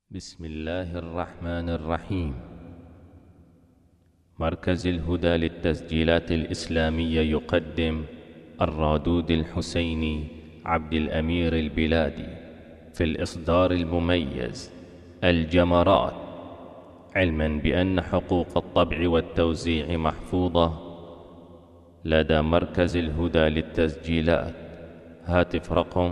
بسم الله الرحمن الرحيم. مركز الهدى للتسجيلات الإسلامية يقدم الرادود الحسيني عبد الأمير البلادي في الإصدار المميز الجمرات، علما بأن حقوق الطبع والتوزيع محفوظة لدى مركز الهدى للتسجيلات. هاتف رقم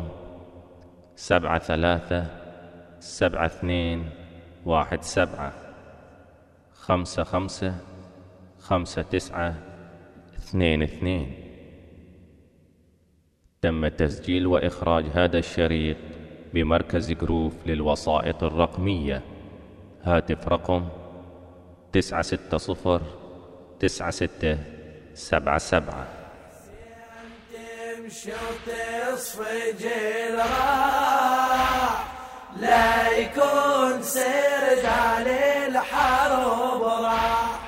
737217555922. تم تسجيل وإخراج هذا الشريط بمركز جروف للوسائط الرقمية. هاتف رقم 9609677. تمشي وتصفج الراح، لا يكون سرد على الحرب راح.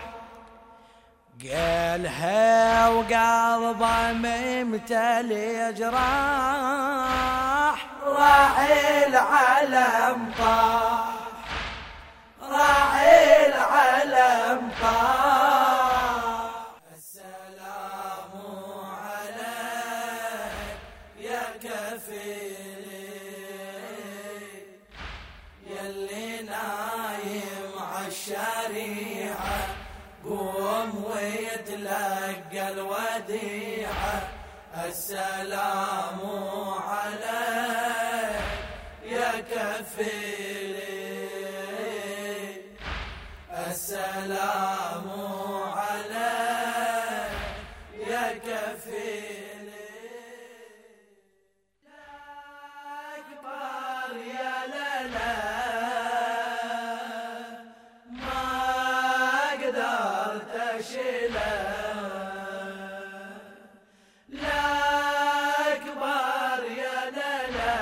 قالها وقلبه ممتلي جراح، راح العلم طاح، راح العلم طاح. السلام عليك يا كفيلي، يلي نايم عالشريعة، قوم ويتلقى الوديعة. السلام عليك يا كفيلي، السلام عليك يا كفيلي. لا أكبر يا لالا، ما قدرت أشيله. لا أكبر يا لالا،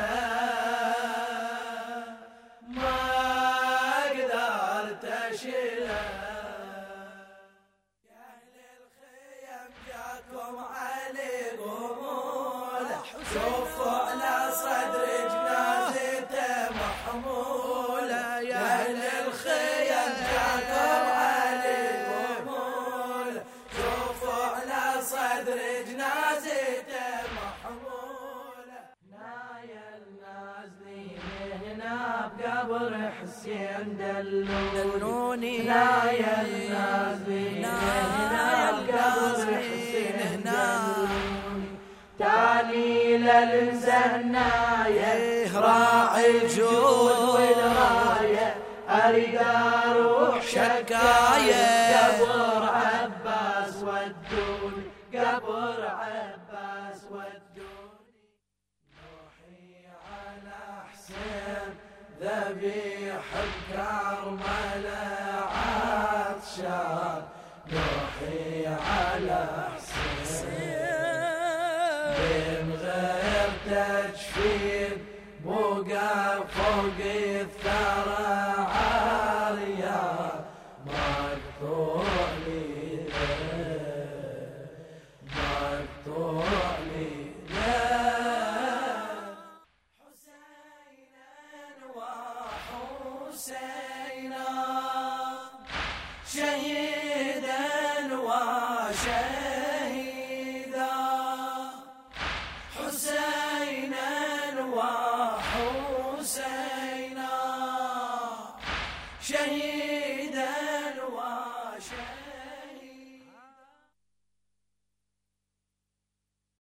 ما قدرت أشيله. يا أهل الخيم جاكم علي قبول، شوفوا على صدر جنازته محمولة. يا أهل الخيم جاكم علي قبول، شوفوا على صدر جنازته محمولة. نايا النازلين هنا بقبر حسين دلوني، نايا النازلين هنا بقبر حسين دلوني. تالي للزناية راعي الجود والراية، أريد أروح شكاية قبر عباس ودوني، قبر عباس ودوني. روحي على حسين ذبيح بكرملة عطشان، روحي على حسين من غير تجفيف، بقى فوق الثرى عريان، مقطوع لي مقطوع لي. حسينا وحسينا، شهيدا وشهيدا. حسينا وحسينا، شهيدا وشهيدا.